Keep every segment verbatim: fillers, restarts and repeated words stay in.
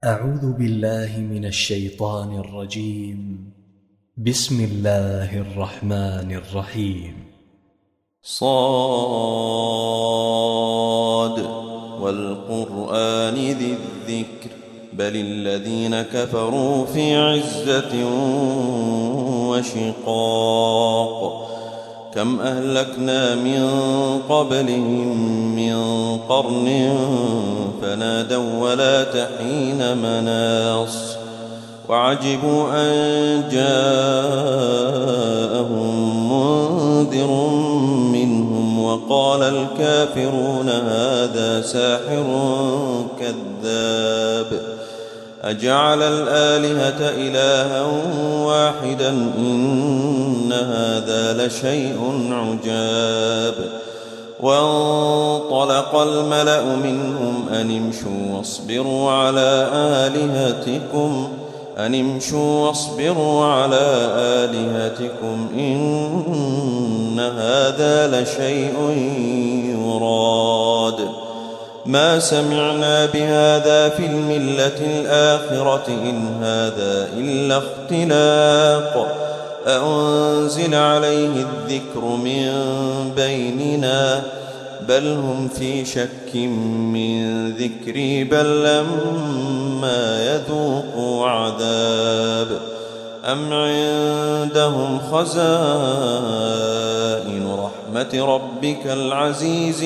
أعوذ بالله من الشيطان الرجيم. بسم الله الرحمن الرحيم. صاد والقرآن ذي الذكر بل الذين كفروا في عزة وشقاق كم أهلكنا من قبلهم من قرن فنادوا ولا تحين مناص وعجبوا أن جاءهم منذر منهم وقال الكافرون هذا ساحر كذاب أجعل الآلهة إلها واحدا إن هذا لشيء عجاب وانطلق الملأ منهم أن امشوا واصبروا على آلهتكم أن امشوا واصبروا على آلهتكم إن هذا لشيء يراد ما سمعنا بهذا في الملة الآخرة إن هذا إلا اختلاق أأنزل عليه الذكر من بيننا بل هم في شك من ذكري بل لما يذوقوا عذاب أم عندهم خزائن رحمة ربك العزيز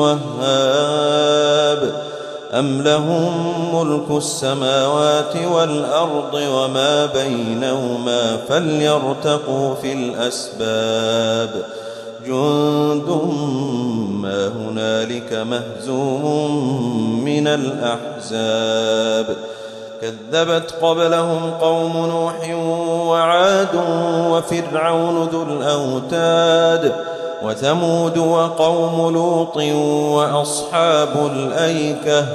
الوهاب أم لهم ملك السماوات والأرض وما بينهما فليرتقوا في الأسباب جند ما هنالك مهزوم من الأحزاب كذبت قبلهم قوم نوح وعاد وفرعون ذو الأوتاد وثمود وقوم لوط وأصحاب الأيكة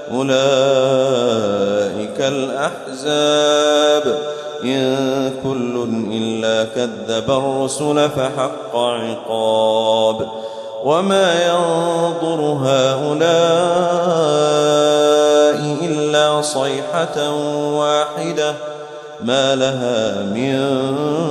أولئك الأحزاب إن كل إلا كذب الرسل فحق عقاب وما ينظر هؤلاء إلا صيحة واحدة ما لها من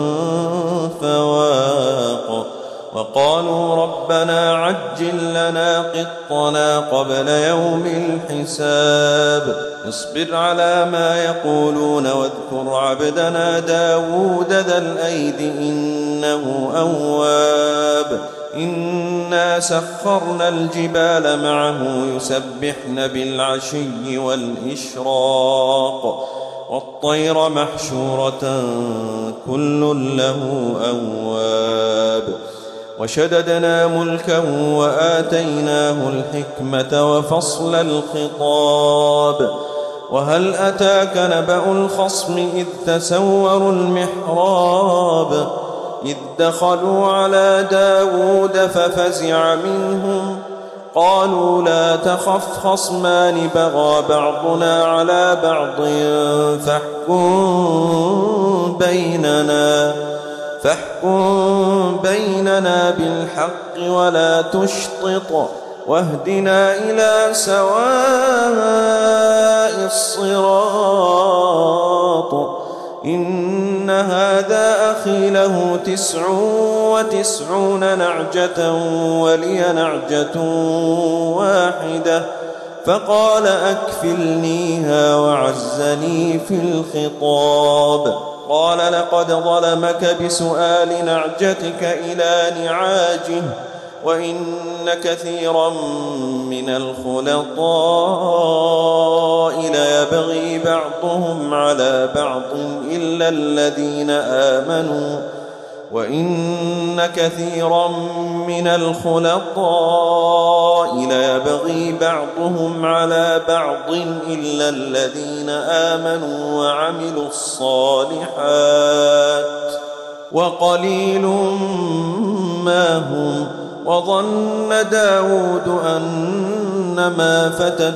فواق وقالوا ربنا عجل لنا قطنا قبل يوم الحساب اصبر على ما يقولون واذكر عبدنا داود ذا الأيد إنه أواب إنا سخرنا الجبال معه يسبحن بالعشي والإشراق والطير محشورة كل له أواب وشددنا ملكه وآتيناه الحكمة وفصل الخطاب وهل أتاك نبأ الخصم إذ تسوروا المحراب إذ دخلوا على داود ففزع منهم قالوا لا تخف خصمان بغى بعضنا على بعض فاحكم بيننا فاحكم بيننا بالحق ولا تشطط واهدنا إلى سواء الصراط إن هذا أخي له تسع وتسعون نعجة ولي نعجة واحدة فقال أكفلنيها وعزني في الخطاب قال لقد ظلمك بسؤال نعجتك إلى نعاجه وإن كثيرا من الخلطاء ليبغي بعضهم على بعض إلا الذين آمنوا وإن كثيرا من الخلطاء ليبغي بعضهم على بعض إلا الذين آمنوا وعملوا الصالحات وقليل ما هم وظن داود أنما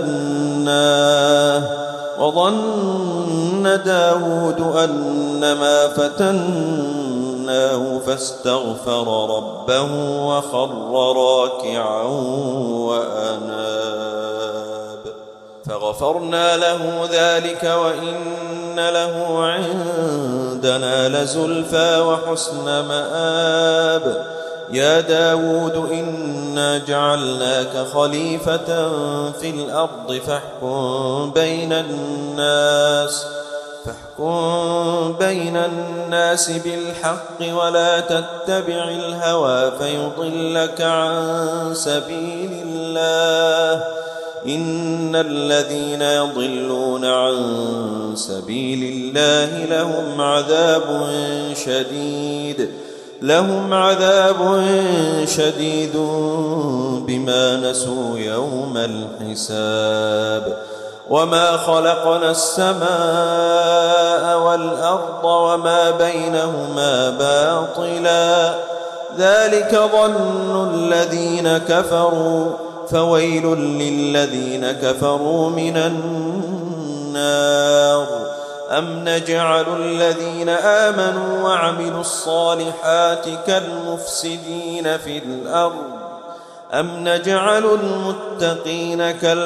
فتناه وظن داود أنما فتناه فاستغفر ربه وخر راكعا وأناب فغفرنا له ذلك وإن له عندنا لزلفى وحسن مآب. يا داود إنا جعلناك خليفة في الأرض فاحكم بين الناس فاحكم بين الناس بالحق ولا تتبع الهوى فيضلك عن سبيل الله. إن الذين يضلون عن سبيل الله لهم عذاب شديد لهم عذاب شديد بما نسوا يوم الحساب. وما خلقنا السماء والأرض وما بينهما باطلا ذلك ظن الذين كفروا فويل للذين كفروا من النار. أم نجعل الذين آمنوا وعملوا الصالحات كالمفسدين في الأرض أم نجعل المتقين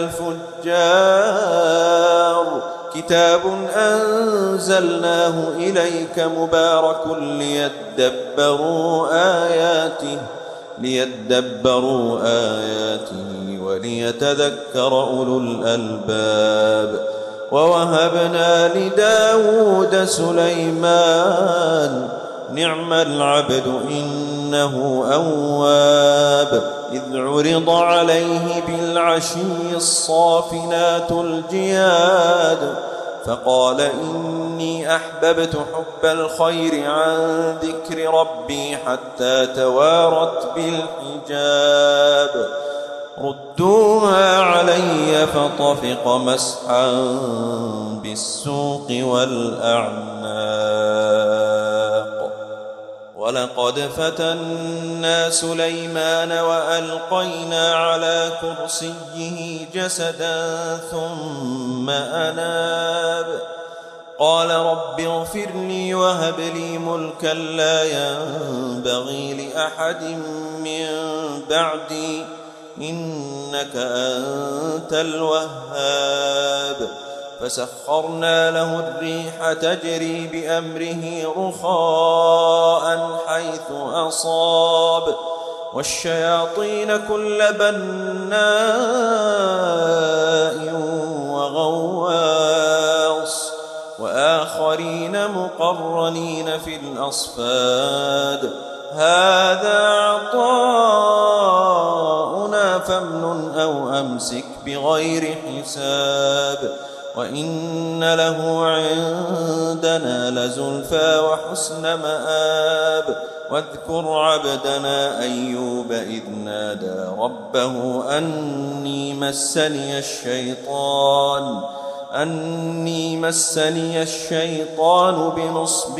كالفجار. كتاب أنزلناه إليك مبارك ليدبروا آياته ليدبروا آياته وليتذكر أولو الألباب. ووهبنا لداود سليمان نعم العبد إنه أواب. إذ عرض عليه بالعشي الصافنات الجياد فقال إني أحببت حب الخير عن ذكر ربي حتى توارت بالحجاب. ردوها علي فطفق مسحا بالسوق والأعناق. ولقد فتنا سليمان وألقينا على كرسيه جسدا ثم أناب. قال رب اغفر لي وهب لي ملكا لا ينبغي لأحد من بعدي إنك أنت الوهاب. فسخرنا له الريح تجري بأمره رخاء حيث أصاب والشياطين كل بناء وغواص وآخرين مقرنين في الأصفاد. هذا عطاؤنا فامنن أو أمسك بغير حساب. وإن له عندنا لزلفى وحسن مآب. واذكر عبدنا أيوب إذ نادى ربه أني مسني الشيطان أني مسني الشيطان بنصب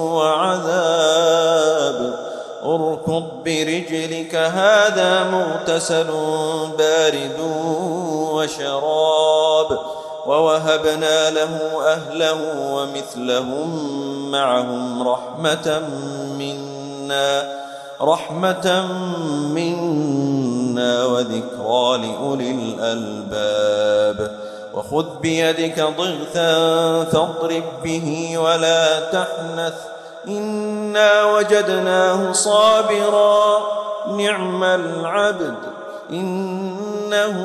وعذاب. اركض برجلك هذا مغتسل بارد وشراب. ووهبنا له أهله ومثلهم معهم رحمة منا رحمة منا وذكرى لأولي الألباب. وخذ بيدك ضغثا فاضرب به ولا تحنث إنا وجدناه صابرا نعم العبد إنه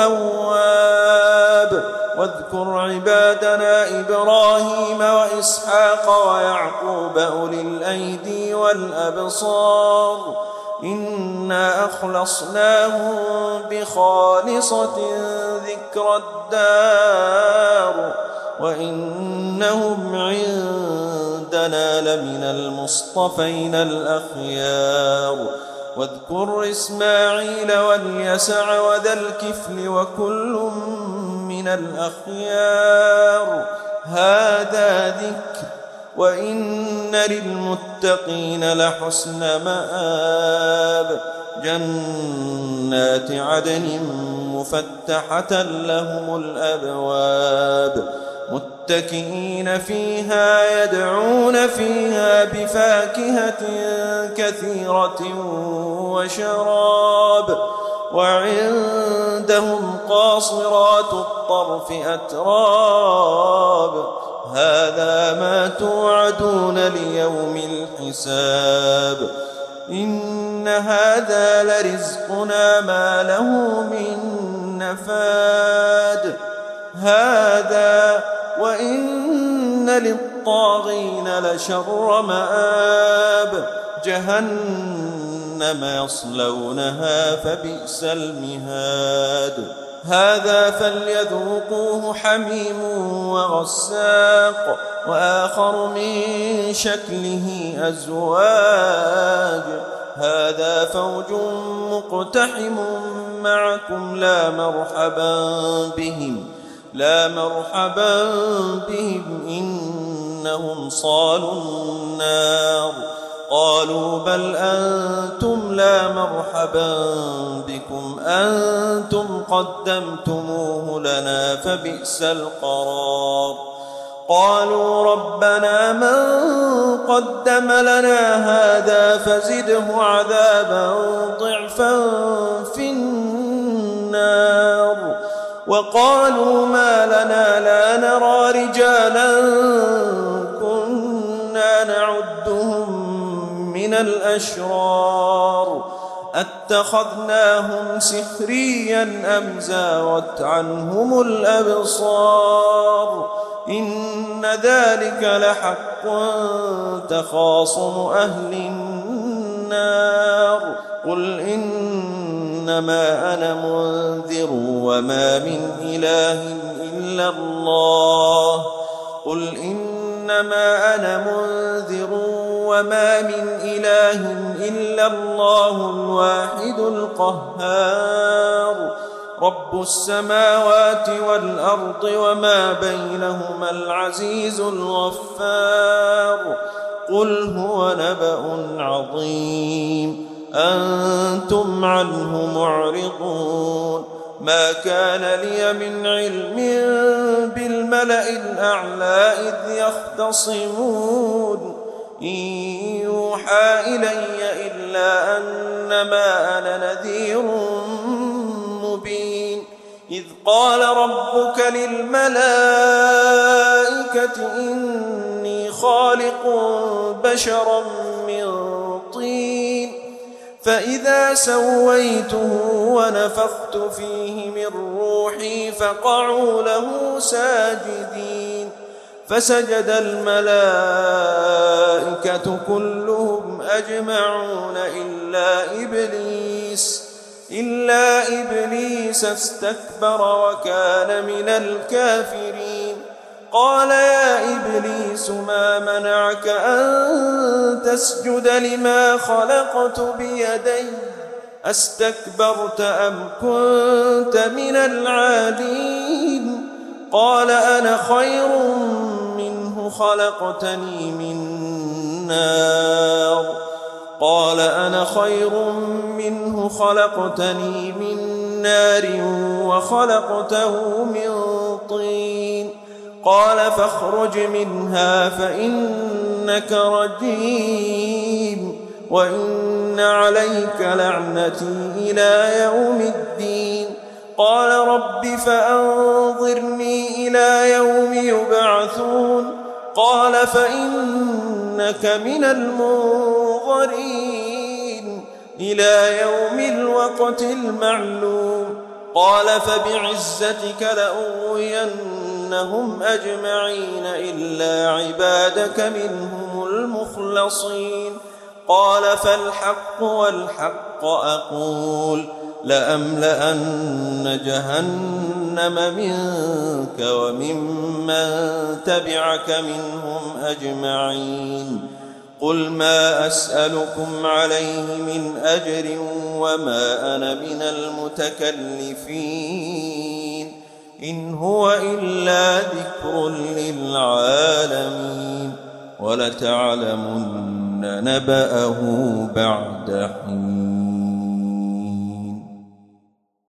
أواب. واذكر عبادنا إبراهيم وإسحاق ويعقوب أولي الأيدي والأبصار إنا أخلصناهم بخالصة ذكر الدار وإنهم عندنا لمن المصطفين الأخيار. واذكر إسماعيل واليسع وذا الكفل وكل من الأخيار. هذا ذكر وإن للمتقين لحسن مآب. جنات عدن مفتحة لهم الأبواب متكئين فيها يدعون فيها بفاكهة كثيرة وشراب وعندهم قاصرات الطرف أتراب هذا ما توعدون ليوم الحساب إن هذا لرزقنا ما له من نفاد هذا وإن للطاغين لشر مآب جهنم يصلونها فبئس المهاد هذا فليذوقوه حميم وغساق وآخر من شكله أزواج هذا فوج مقتحم معكم لا مرحبا بهم لا مرحبا بهم إنهم صالوا النار قالوا بل أنتم لا مرحبا بكم أنتم قدمتموه لنا فبئس القرار قالوا ربنا من قدم لنا هذا فزده عذابا ضعفا في النار وقالوا ما لنا لا نرى رجالا كنا نعدهم من الأشرار أتخذناهم سخريا أم زاغت عنهم الأبصار إن ذلك لحق تخاصم أهل النار قل إنما أنا منذر وما من إله إلا الله قل إنما أنا منذر وما من إله إلا الله الواحد القهار رب السماوات والأرض وما بينهما العزيز الغفار قل هو نبأ عظيم أنتم عنه معرضون ما كان لي من علم بالملأ الأعلى إذ يختصمون إن يوحى إلي إلا أنما أنا نذير مبين إذ قال ربك للملائكة إني خالق بشرا من طين فإذا سويته ونفخت فيه من روحي فقعوا له ساجدين فسجد الملائكة كلهم أجمعون إلا إبليس إلا إبليس استكبر وكان من الكافرين قال يا إبليس ما منعك أن تسجد لما خلقت بيدي أستكبرت أم كنت من العالين قال أنا خير منه خلقتني من نار قال أنا خير منه خلقتني من نار وخلقته من طين قال فاخرج منها فإنك رجيم وإن عليك لعنتي إلى يوم الدين قال رب فأنظرني إلى يوم يبعثون قال فإنك من المنظرين إلى يوم الوقت المعلوم قال فبعزتك لأغوينهم أجمعين إلا عبادك منهم المخلصين قال فالحق والحق أقول لأملأن جهنم منك وممن تبعك منهم أجمعين قل ما أسألكم عليه من أجر وما أنا من المتكلفين إن هو إلا ذكر للعالمين ولتعلمن نبأه بعد حين.